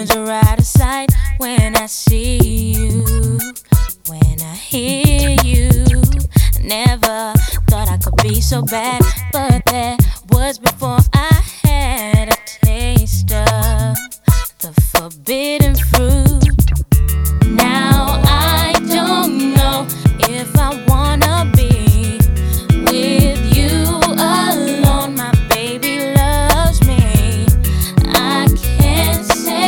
Emotions are out of sight when I see you, when I hear you. Never thought I could be so bad, but that was before I had a taste of the forbidden fruit.